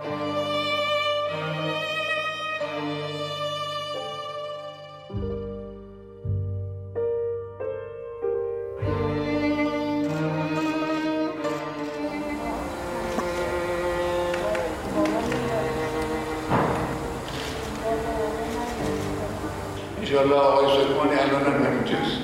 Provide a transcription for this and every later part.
انشاءالله آقای سلیمانی الان هم همینجاست.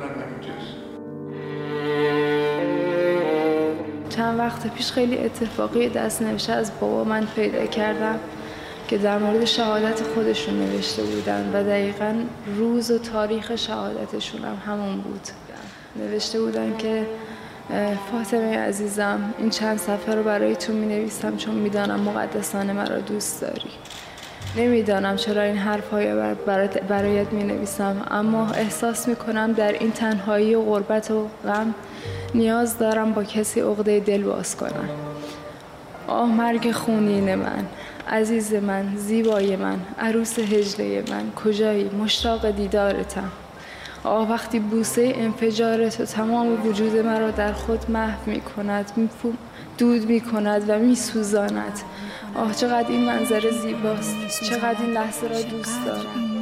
چند وقت پیش خیلی اتفاقی دست نوشته از بابا من پیدا کردم که در مورد شهادت خودشون نوشته بودن و دقیقاً روز و تاریخ شهادتشون هم همون بود. نوشته بودن که فاطمه عزیزم، این چند صفحه رو برای تو می نویسم چون می دانم مقدسانه مرا دوست داری. نمیدانم چرا این حرف‌های برایت می نویسم، اما احساس می کنم در این تنهایی و غربت و غم نیاز دارم با کسی عقده دل باز کنم. آه مرگ خونین من، عزیز من، زیبای من، عروس هجله من، کجایی؟ مشتاق دیدارتم. آه وقتی بوسه انفجار تو تمام وجود مرا در خود محو می کند، دود می کند و می سوزاند. آه چقدر این منظره زیباست، چقدر این لحظه را دوست دارم.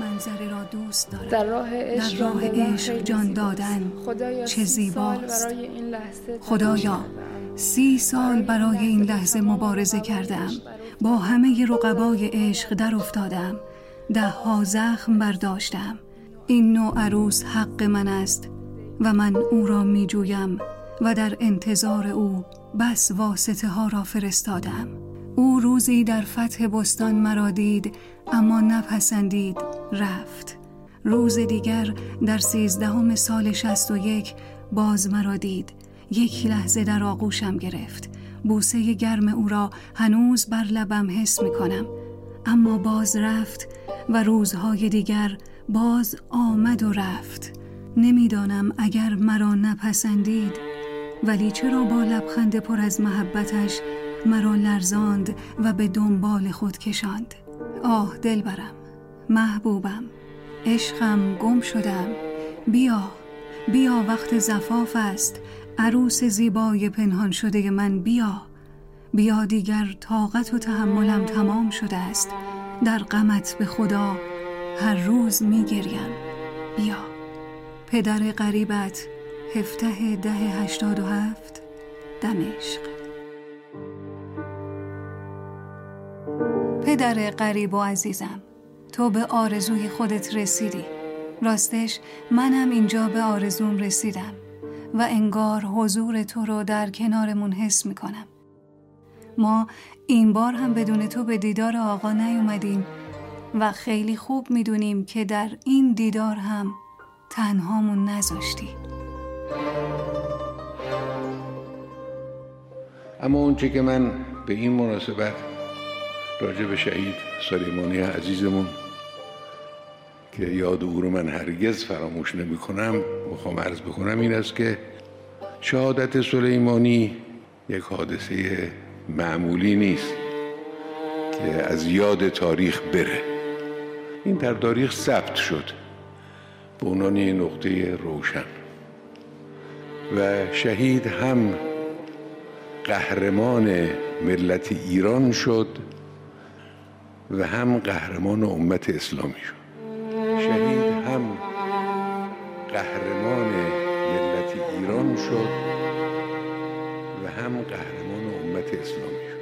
در راه عشق جان دادن چه زیباست. خدایا 30 سال برای این لحظه مبارزه کردم، با همه رقبای عشق در افتادم، 10 زخم برداشتم. این نوع عروس حق من است و من او را می جویم و در انتظار او بس واسطه ها را فرستادم. او روزی در فتح بستان مرا دید اما نپسندید، رفت. روز دیگر در 13 سال 61 باز مرا دید. یک لحظه در آغوشم گرفت. بوسه گرم او را هنوز بر لبم حس می کنم. اما باز رفت و روزهای دیگر باز آمد و رفت. نمیدانم اگر مرا نپسندید، ولی چرا با لبخند پر از محبتش مرا لرزاند و به دنبال خود کشاند. آه دلبرم، محبوبم، عشقم، گم شدم. بیا وقت زفاف است، عروس زیبای پنهان شده من، بیا دیگر طاقت و تحملم تمام شده است. در غمت به خدا هر روز می گریم. بیا. پدر غریبت 17/10/87 دمشق. پدر غریب و عزیزم، تو به آرزوی خودت رسیدی. راستش منم اینجا به آرزوم رسیدم و انگار حضور تو رو در کنارمون حس میکنم. ما این بار هم بدون تو به دیدار آقا نیومدیم و خیلی خوب میدونیم که در این دیدار هم تنهامون نذاشتی. اما اونچه که من به این مناسبت راجع به شهید سلیمانی عزیزمون که یاد او رو من هرگز فراموش نمی کنم میخوام عرض بکنم این است که شهادت سلیمانی یک حادثه معمولی نیست که از یاد تاریخ بره. این در تاریخ ثبت شد به عنوان نقطه روشن و شهید هم قهرمان ملت ایران شد و هم قهرمان امت اسلامی شد. شهید هم قهرمان ملت ایران شد و هم قهرمان امت اسلامی شد.